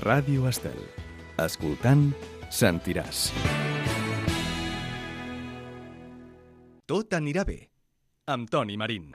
Ràdio Estel. Escoltant, sentiràs. Tot anirà bé, amb Toni Marín.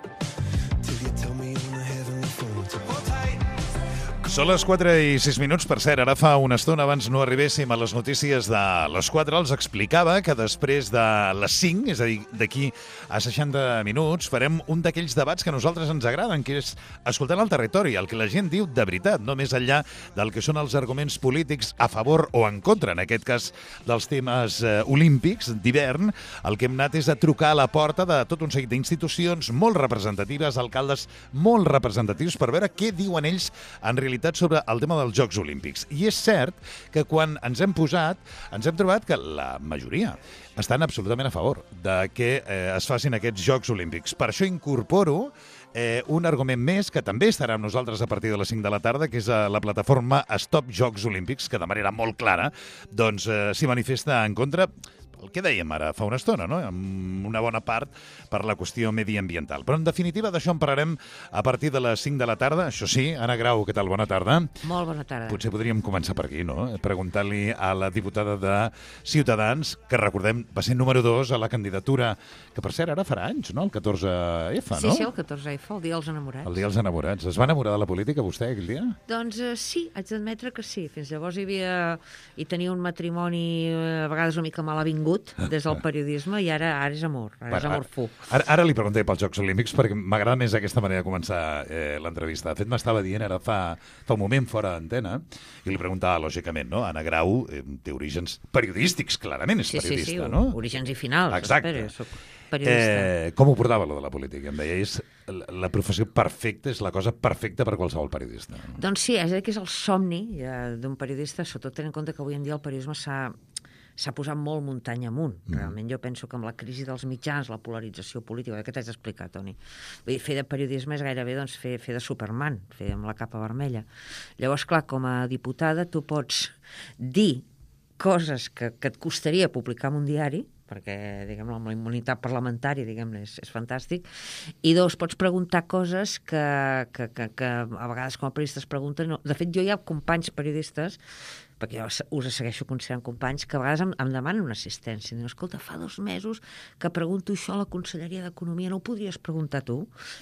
Són les 4:06, per cert. Ara fa una estona, abans no arribéssim a les notícies de les 4, els explicava que després de les 5, és a dir, d'aquí a 60 minuts, farem un d'aquells debats que a nosaltres ens agraden, que és escoltant el territori, el que la gent diu de veritat, no més enllà del que són els arguments polítics a favor o en contra, en aquest cas dels temes olímpics d'hivern. El que hem anat és a trucar a la porta de tot un seguit d'institucions molt representatives, alcaldes molt representatius, per veure què diuen ells en realitat sobre el tema dels Jocs Olímpics. I és cert que quan ens hem posat, ens hem trobat que la majoria estan absolutament a favor de que es facin aquests Jocs Olímpics. Per això incorporo un argument més que també estarà amb nosaltres a partir de les 5 de la tarda, que és la plataforma Stop Jocs Olímpics, que de manera molt clara doncs, s'hi manifesta en contra. El que dèiem ara fa una estona, no? Amb una bona part per la qüestió mediambiental. Però, en definitiva, d'això en parlarem a partir de les 5 de la tarda. Això sí, Anna Grau, què tal? Bona tarda. Molt bona tarda. Potser podríem començar per aquí, no? Preguntant-li a la diputada de Ciutadans, que recordem va ser número 2 a la candidatura, que per cert ara farà anys, no? El 14F, no? Sí, el 14F, el dia dels enamorats. El dia dels enamorats. Es va enamorar de la política, vostè, aquell dia? Doncs sí, haig d'admetre que sí. Fins llavors hi tenia un matrimoni a vegades una mica mal avingut des del periodisme i ara és amor, és amor fu. Ara li preguntaré pels Jocs Olímpics perquè m'agrada més aquesta manera de començar l'entrevista. De fet, m'estava dient ara fa un moment fora d'antena i li preguntava, lògicament, no? Anna Grau té orígens periodístics, clarament és periodista, no? Sí, orígens i finals. Exacte. Soc periodista. Com ho portava, lo de la política? Em deia, la professió perfecta, és la cosa perfecta per qualsevol periodista. Doncs sí, és a dir, que és el somni d'un periodista, sobretot tenint en compte que avui en dia el periodisme s'ha posat molt muntanya amunt. Realment jo penso que amb la crisi dels mitjans, la polarització política, que t'haig d'explicar, Toni. Vull dir, fer de periodisme és gairebé doncs, fer de Superman, fer amb la capa vermella. Llavors, clar, com a diputada tu pots dir coses que et costaria publicar en un diari, perquè, diguem-ne, amb la immunitat parlamentària, diguem-ne, és fantàstic, i dos, pots preguntar coses que a vegades com a periodistes pregunten. No. De fet, jo hi ha companys periodistes, perquè jo us segueixo considerant companys, que a vegades em demanen una assistència. Diuen, escolta, fa 2 mesos que pregunto això a la Conselleria d'Economia, no ho podries preguntar tu?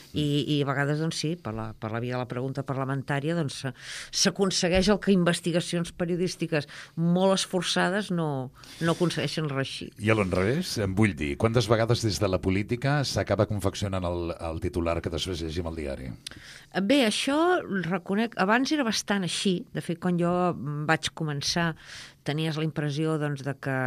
I a vegades, doncs sí, per la via de la pregunta parlamentària, doncs s'aconsegueix el que investigacions periodístiques molt esforçades no aconsegueixen reeixir. I a l'enrevés, em vull dir, quantes vegades des de la política s'acaba confeccionant el titular que després llegim al diari? Bé, això reconec, abans era bastant així. De fet, quan jo vaig començar, tenies la impressió doncs, de que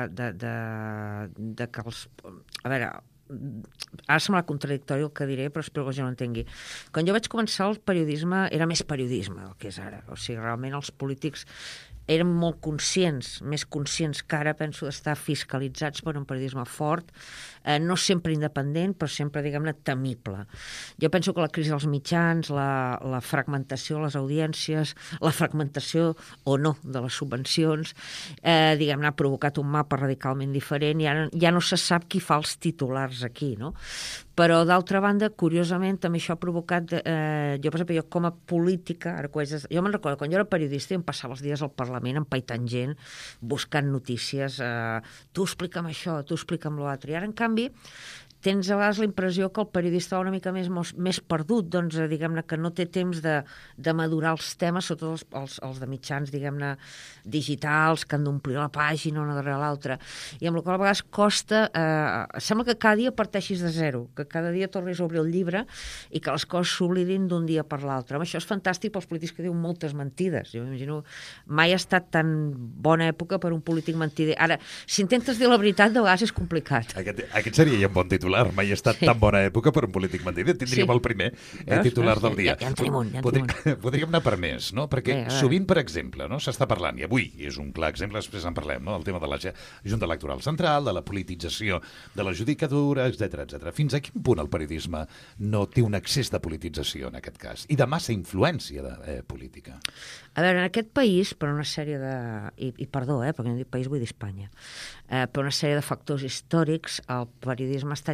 els... A veure, ara sembla contradictori el que diré, però espero que jo no entengui. Quan jo vaig començar, el periodisme era més periodisme del que és ara. O sigui, realment els polítics eren molt conscients, més conscients que ara, penso, d'estar fiscalitzats per un periodisme fort, no sempre independent, però sempre, diguem-ne, temible. Jo penso que la crisi dels mitjans, la fragmentació de les audiències, la fragmentació o no de les subvencions, diguem-ne, ha provocat un mapa radicalment diferent i ara ja no se sap qui fa els titulars aquí, no? Però, d'altra banda, curiosament, també això ha provocat... jo, per exemple, com a política... Jo me'n recordo, quan jo era periodista i em passava els dies al Parlament empaitant gent, buscant notícies, tu explica'm això, tu explica'm l'altre. I ara, en canvi, tens a vegades la impressió que el periodista va una mica més perdut, doncs, diguem-ne, que no té temps de madurar els temes, sobretot els de mitjans, diguem-ne, digitals, que han d'omplir la pàgina una darrere l'altra. I amb la qual a vegades costa... sembla que cada dia parteixis de zero, que cada dia tornis a obrir el llibre i que les coses s'oblidin d'un dia per l'altre. Això és fantàstic pels polítics que diuen moltes mentides. Jo m'imagino, mai ha estat tan bona època per un polític mentider. Ara, si intentes dir la veritat, de vegades és complicat. Aquest seria ja un bon titular. Mai ha estat tan bona època per un polític mentider. Tindríem el primer titular del dia. Ja en tenim un. Podríem anar per més, no? Perquè sovint, per exemple, no, s'està parlant, i avui és un clar exemple, després en parlem, no? El tema de la Junta Electoral Central, de la politització de la judicatura, etc. Fins a quin punt el periodisme no té un excés de politització, en aquest cas, i de massa influència política? A veure, en aquest país, per una sèrie de... I perdó, perquè no dic país, vull dir Espanya. Per una sèrie de factors històrics, el periodisme ha estat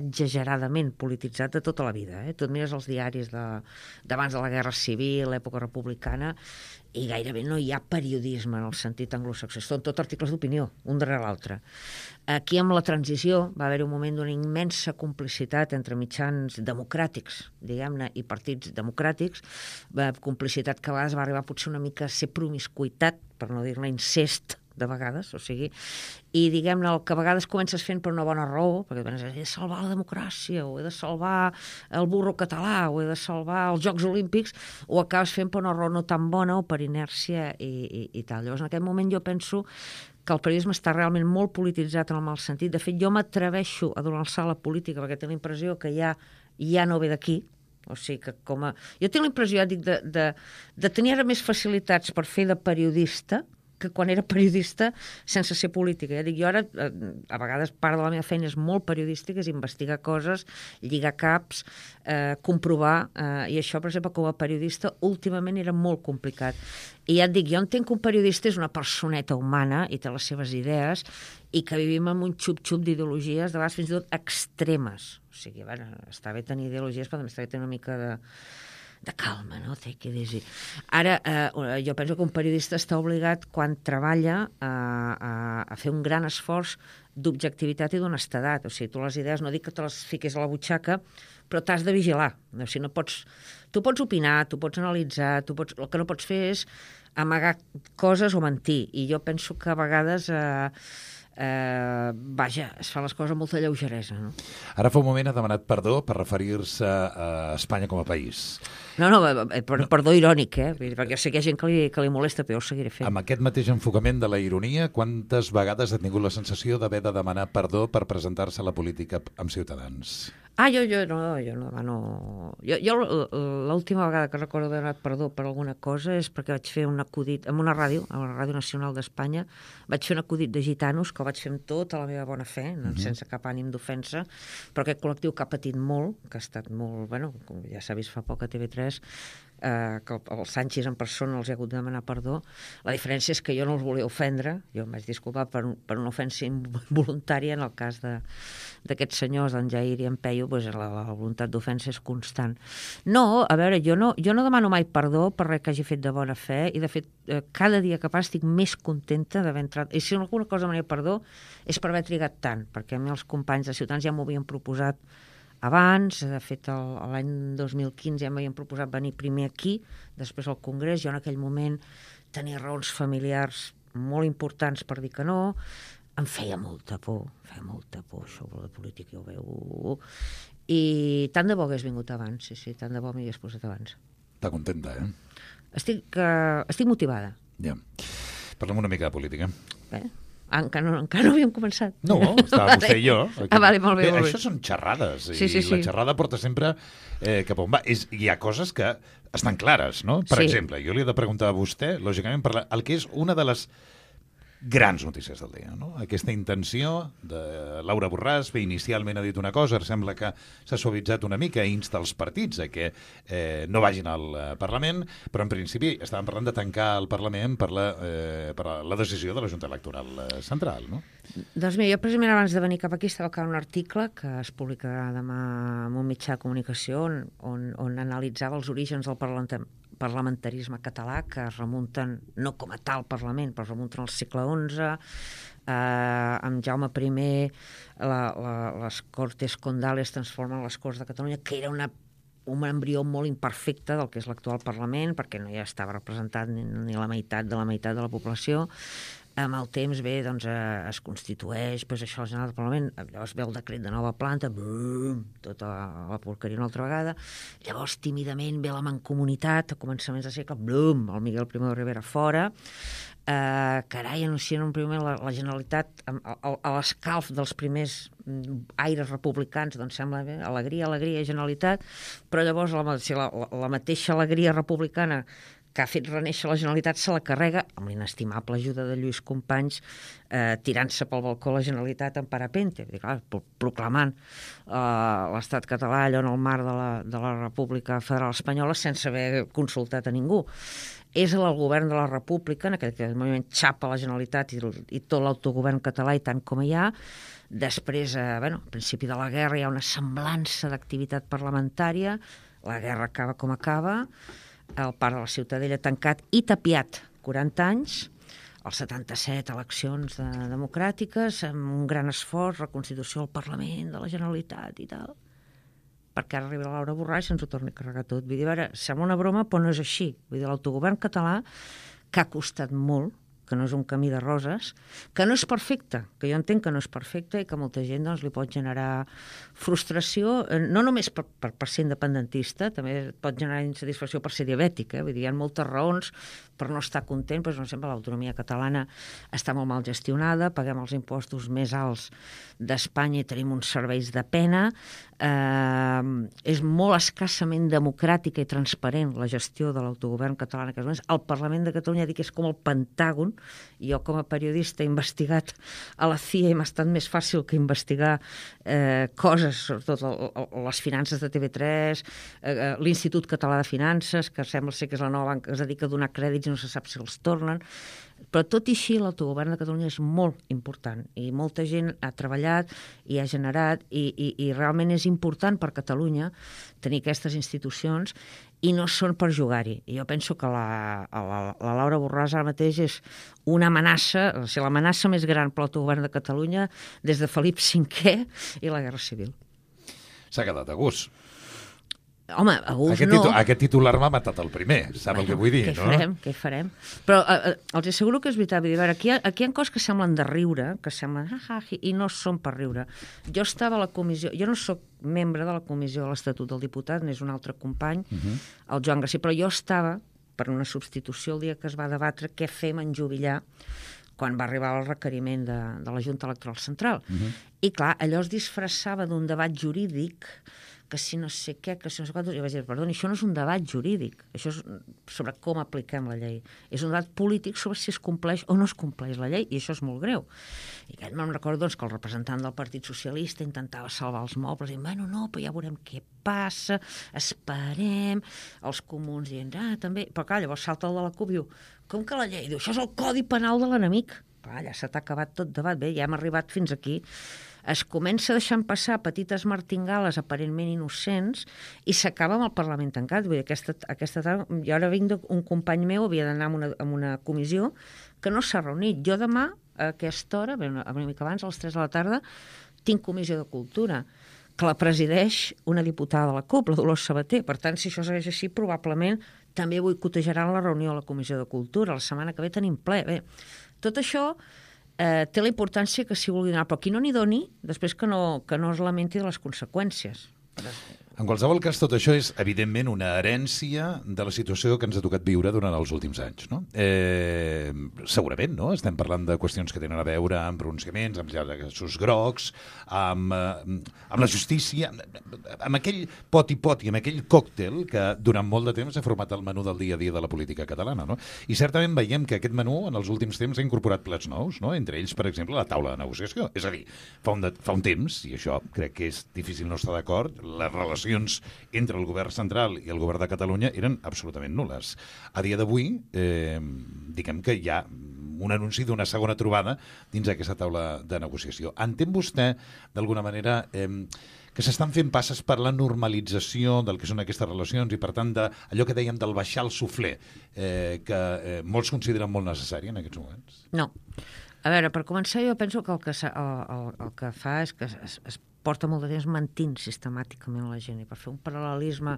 exageradament polititzat de tota la vida. Tu et mires els diaris d'abans de la Guerra Civil, l'època republicana, i gairebé no hi ha periodisme en el sentit anglosaxó. Són tot articles d'opinió, un darrere l'altre. Aquí, amb la transició, va haver un moment d'una immensa complicitat entre mitjans democràtics, diguem-ne, i partits democràtics, complicitat que a vegades va arribar potser una mica a ser promiscuitat, per no dir-ne incest, de vegades, o sigui, i diguem-ne, el que a vegades comences fent per una bona raó, perquè penses, he de salvar la democràcia, o he de salvar el burro català, o he de salvar els Jocs Olímpics, o acabes fent per una raó no tan bona o per inèrcia i tal. Llavors, en aquest moment jo penso que el periodisme està realment molt polititzat en el mal sentit. De fet, jo m'atreveixo a donar a la política perquè tinc la impressió que ja no ve d'aquí. O sigui que jo tinc la impressió, dic, de tenir ara més facilitats per fer de periodista que quan era periodista sense ser política. Ja dic, jo ara, a vegades, part de la meva feina és molt periodística, és investigar coses, lligar caps, comprovar, i això, per exemple, com a periodista, últimament era molt complicat. I ja et dic, jo entenc que un periodista és una personeta humana i té les seves idees i que vivim en un xup-xup d'ideologies, de vegades fins i tot extremes. O sigui, bueno, està bé tenir ideologies, però també està bé tenir una mica de calma, no? Take it easy. Ara, jo penso que un periodista està obligat, quan treballa, a fer un gran esforç d'objectivitat i d'honestedat. O sigui, tu les idees, no dic que te les fiquis a la butxaca, però t'has de vigilar. O sigui, tu pots opinar, tu pots analitzar, el que no pots fer és amagar coses o mentir. I jo penso que a vegades es fan les coses amb molta lleugeresa, no? Ara fa un moment ha demanat perdó per referir-se a Espanya com a país. No, perdó irònic, perquè sé que hi ha gent que li molesta, però jo ho seguiré fent. Amb aquest mateix enfocament de la ironia, quantes vegades ha tingut la sensació d'haver de demanar perdó per presentar-se a la política amb Ciutadans? Jo no demano... Jo l'última vegada que recordo haver demanat perdó per alguna cosa és perquè vaig fer un acudit en una ràdio, a la Ràdio Nacional d'Espanya, vaig fer un acudit de gitanos, que el vaig fer amb tota la meva bona fe, sense cap ànim d'ofensa, però aquest col·lectiu que ha patit molt, que ha estat molt... Bueno, com ja s'ha vist fa poc a TV3, que el Sánchez en persona els ha hagut de demanar perdó. La diferència és que jo no els volia ofendre, jo em vaig disculpar per una ofensa involuntària. En el cas d'aquests senyors, d'en Jair i en Peyu, la voluntat d'ofensa és constant. No, a veure, jo no demano mai perdó per res que hagi fet de bona fe, i de fet cada dia que passa estic més contenta d'haver entrat, i si alguna cosa demanaria perdó és per haver trigat tant, perquè a mi els companys de Ciutadans ja m'ho havien proposat abans. De fet, l'any 2015 ja m'havien proposat venir primer aquí, després al Congrés. Jo en aquell moment tenia raons familiars molt importants per dir que no. Em feia molta por això de la política, ja ho veu. I tant de bo hagués vingut abans, sí, tant de bo m'hi hagués posat abans. Està contenta, Estic motivada. Ja. Parlem una mica de política. Encara no havíem començat. No, estava vostè i jo. Vale, molt bé. Això són xerrades, sí. La xerrada porta sempre cap a on va. Hi ha coses que estan clares, no? Per exemple, jo li he de preguntar a vostè, lògicament, per el que és una de les grans notícies del dia, no? Aquesta intenció de Laura Borràs, inicialment ha dit una cosa, sembla que s'ha suavitzat una mica, insta els partits a que no vagin al Parlament, però en principi estàvem parlant de tancar el Parlament per la decisió de la Junta Electoral Central, no? Doncs mira, jo precisament abans de venir cap aquí estava acabant un article que es publicarà demà en un mitjà de comunicació on analitzava els orígens del parlamentarisme català, que es remunten no com a tal Parlament, però es remunten al segle XI. Amb Jaume I les Cortes Condales transformen les Corts de Catalunya, que era un embrió molt imperfecte del que és l'actual Parlament, perquè no ja estava representat ni la meitat de la població. Amb el temps es constitueix això al General del Parlament, llavors ve el decret de nova planta, tota la porqueria una altra vegada, llavors tímidament ve la mancomunitat a començaments de segle, el Miguel Primo de Rivera fora, anuncien un primer moment la Generalitat a l'escalf dels primers aires republicans, doncs sembla bé, alegria, Generalitat, però llavors la mateixa alegria republicana que ha fet reneixer la Generalitat se la carrega, amb l'inestimable ajuda de Lluís Companys, tirant-se pel balcó la Generalitat en parapente, proclamant l'estat català allò en el marc de la República Federal Espanyola sense haver consultat a ningú. És el govern de la República, en aquell moment xapa la Generalitat i tot l'autogovern català i tant com hi ha. Després, al principi de la guerra hi ha una semblança d'activitat parlamentària, la guerra acaba com acaba, el parc de la Ciutadella tancat i tapiat 40 anys, els 77 eleccions democràtiques, amb un gran esforç, reconstitució del Parlament, de la Generalitat i tal, perquè ara arriba la Laura Borràs i se'ns ho torna a carregar tot. Vull dir, a veure, sembla una broma, però no és així. Vull dir, l'autogovern català, que ha costat molt, que no és un camí de roses, que no és perfecte, que jo entenc que no és perfecte i que molta gent doncs, li pot generar frustració, no només per ser independentista, també pot generar insatisfacció per ser diabètic. Vull dir, hi ha moltes raons per no estar content, però no sempre l'autonomia catalana està molt mal gestionada, paguem els impostos més alts d'Espanya i tenim uns serveis de pena, és molt escassament democràtica i transparent la gestió de l'autogovern català en aquests moments. El Parlament de Catalunya dic que és com el Pentàgon. Jo com a periodista he investigat a la CIA i m'ha estat més fàcil que investigar coses, sobretot les finances de TV3, l'Institut Català de Finances, que sembla ser que és la nova banca que es dedica a donar crèdits i no se sap si els tornen. Però tot i així l'autogovern de Catalunya és molt important i molta gent ha treballat i ha generat i realment és important per Catalunya tenir aquestes institucions i no són per jugar-hi. I jo penso que la Laura Borràs ara mateix és una amenaça, o sigui, l'amenaça més gran per l'autogovern de Catalunya des de Felip V i la Guerra Civil. S'ha quedat a gust. Home, a gust no. Aquest titular m'ha matat el primer, sap el que vull dir, no? Què hi farem? Però els asseguro que és veritat. Vull dir, aquí hi ha coses que semblen de riure, que semblen i no són per riure. Jo estava a la comissió, jo no sóc membre de la comissió de l'Estatut del Diputat, n'és un altre company, el Joan García, però jo estava per una substitució el dia que es va debatre què fem en jubilar quan va arribar el requeriment de la Junta Electoral Central. I clar, allò es disfressava d'un debat jurídic que si no sé què, que si no sé quantos... Jo vaig dir, perdoni, això no és un debat jurídic, això és sobre com apliquem la llei. És un debat polític sobre si es compleix o no es compleix la llei, i això és molt greu. I aquest me'n recordo doncs, que el representant del Partit Socialista intentava salvar els mobles, i bueno, no, però ja veurem què passa, esperem, els comuns dient, també... Però clar, llavors salta el de la CUP i diu, com que la llei? Diu, això és el codi penal de l'enemic. Allà se t'ha acabat tot debat. Bé, ja hem arribat fins aquí. Es comença deixant passar petites martingales aparentment innocents i s'acaba amb el Parlament tancat. Vull dir, aquesta tarda, jo ara vinc d'un company meu, havia d'anar a una comissió que no s'ha reunit. Jo demà, a aquesta hora, una mica abans, a les 3 de la tarda, tinc comissió de cultura, que la presideix una diputada de la CUP, la Dolors Sabater. Per tant, si això segueix així, probablement també boicotejaran la reunió a la comissió de cultura. La setmana que ve tenim ple. Bé, tot això té la importància que s'hi vulgui donar, però qui no n'hi doni, després que no es lamenti de les conseqüències. En qualsevol cas, tot això és, evidentment, una herència de la situació que ens ha tocat viure durant els últims anys, no? Segurament, no? Estem parlant de qüestions que tenen a veure amb pronunciaments, amb llaços grocs, amb la justícia, amb aquell poti-poti, amb aquell còctel que durant molt de temps ha format el menú del dia a dia de la política catalana, no? I certament veiem que aquest menú, en els últims temps, ha incorporat plats nous, no? Entre ells, per exemple, la taula de negociació. És a dir, fa un temps, i això crec que és difícil no estar d'acord, les relacions entre el govern central i el govern de Catalunya eren absolutament nul·les. A dia d'avui, diguem que hi ha un anunci d'una segona trobada dins d'aquesta taula de negociació. Entén vostè, d'alguna manera, que s'estan fent passes per la normalització del que són aquestes relacions i, per tant, allò que dèiem del baixar el suflé, que molts consideren molt necessari en aquests moments? No. A veure, per començar, jo penso que el que fa és que es porta molt de temps mentint sistemàticament la gent. I per fer un paral·lelisme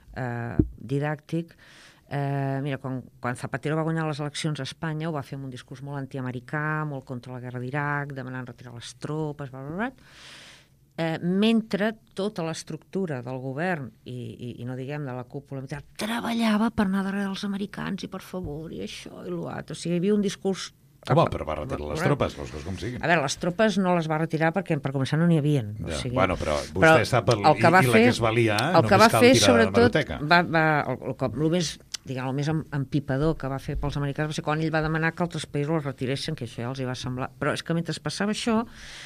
didàctic, mira, quan Zapatero va guanyar les eleccions a Espanya ho va fer amb un discurs molt antiamericà, molt contra la guerra d'Iraq, demanant retirar les tropes, mentre tota l'estructura del govern i no diguem de la cúpula militar treballava per anar darrere dels americans i per favor, i això i l'altre. O sigui, hi havia un discurs... Home, però va retirar les tropes, les coses com siguin. A veure, les tropes no les va retirar perquè per començar no n'hi havien. Ja. O sigui, bueno, però vostè sap la que es valia, el que va fer, sobretot, el diguem, el més empipador que va fer pels americans va ser quan ell va demanar que altres països els retiressin, que això ja els hi va semblar. Però és que mentre passava això,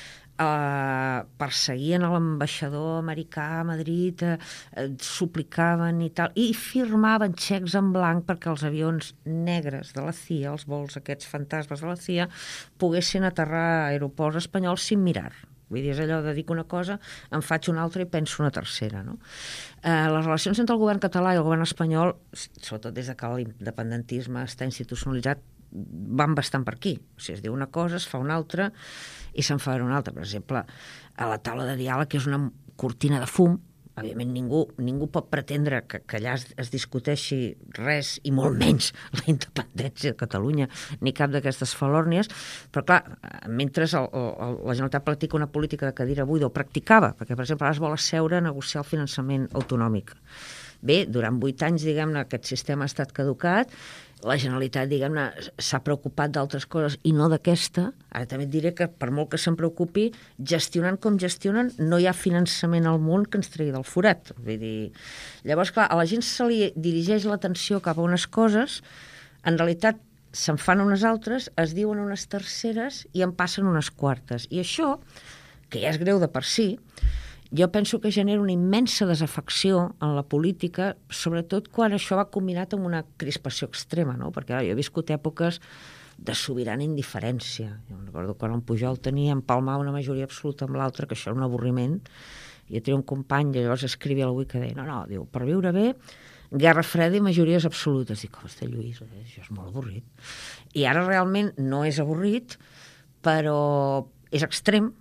perseguien a l'ambaixador americà a Madrid, suplicaven i tal, i firmaven xecs en blanc perquè els avions negres de la CIA, els vols aquests fantasmes de la CIA, poguessin aterrar a aeroports espanyols sin mirar. Vull dir, és allò de dir una cosa, en faig una altra i penso una tercera, no? Les relacions entre el govern català i el govern espanyol, sobretot des de que l'independentisme està institucionalitzat, van bastant per aquí. O sigui, es diu una cosa, es fa una altra i se'n fa una altra. Per exemple, a la taula de diàleg, que és una cortina de fum, evidentment ningú pot pretendre que allà es discuteixi res, i molt menys la independència de Catalunya, ni cap d'aquestes falòrnies, però clar, mentre la Generalitat practica una política de cadira buida, o practicava, perquè per exemple ara es vol asseure a negociar el finançament autonòmic. Bé, durant 8 anys, diguem-ne, aquest sistema ha estat caducat, la Generalitat, diguem-ne, s'ha preocupat d'altres coses i no d'aquesta. Ara també et diré que, per molt que se'n preocupi, gestionant com gestionen, no hi ha finançament al món que ens tregui del forat. Vull dir, llavors, clar, a la gent se li dirigeix l'atenció cap a unes coses, en realitat se'n fan unes altres, es diuen unes terceres i en passen unes quartes. I això, que ja és greu de per si, jo penso que genera una immensa desafecció en la política, sobretot quan això va combinat amb una crispació extrema, no? Perquè jo he viscut èpoques de sobirana indiferència. Jo recordo quan en Pujol tenia empalmar una majoria absoluta amb l'altra, que això era un avorriment. Jo tenia un company que llavors escrivia a l'Avui que deia, no, diu, per viure bé, guerra freda i majories absolutes. Dic, hosti, Lluís, això és molt avorrit. I ara realment no és avorrit, però és extrem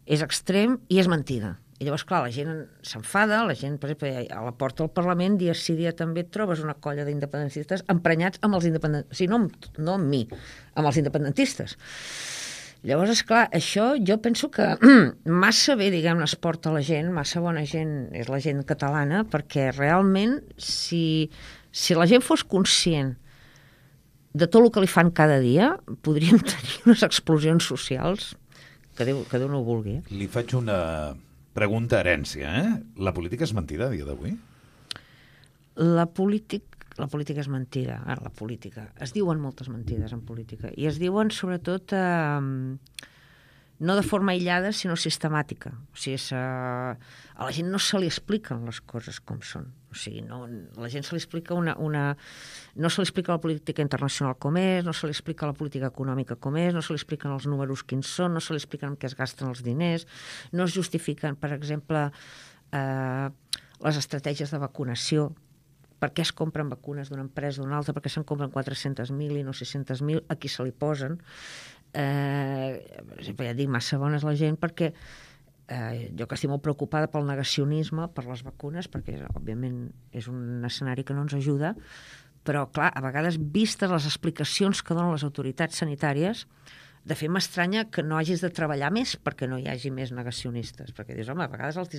i és mentida. I llavors, clar, la gent s'enfada, la gent, per exemple, a la porta del Parlament, dia sí, dia també et trobes una colla d'independentistes emprenyats amb els independentistes, o sigui, no amb mi, amb els independentistes. Llavors, esclar, això jo penso que massa bé, diguem-ne, es porta la gent, massa bona gent és la gent catalana, perquè realment, si la gent fos conscient de tot el que li fan cada dia, podríem tenir unes explosions socials que Déu no ho vulgui. Li faig una pregunta herència, La política és mentida a dia d'avui? La política és mentida. Ara, la política. Es diuen moltes mentides en política. I es diuen, sobretot, no de forma aïllada, sinó sistemàtica. O sigui, a la gent no se li expliquen les coses com són. O sigui, la gent se li explica no se li explica la política internacional com és, no se li explica la política econòmica com és, no se li expliquen els números quins són, no se li expliquen en què es gasten els diners, no es justifiquen, per exemple, les estratègies de vacunació, per què es compren vacunes d'una empresa o d'una altra, perquè se'n compren 400.000 i no 600.000, a qui se li posen. Per exemple, ja dic, massa bona és la gent perquè jo que estic molt preocupada pel negacionisme, per les vacunes, perquè òbviament és un escenari que no ens ajuda, però clar, a vegades vistes les explicacions que donen les autoritats sanitàries, de fet m'estranya que no hagis de treballar més perquè no hi hagi més negacionistes, perquè dius, home, a vegades els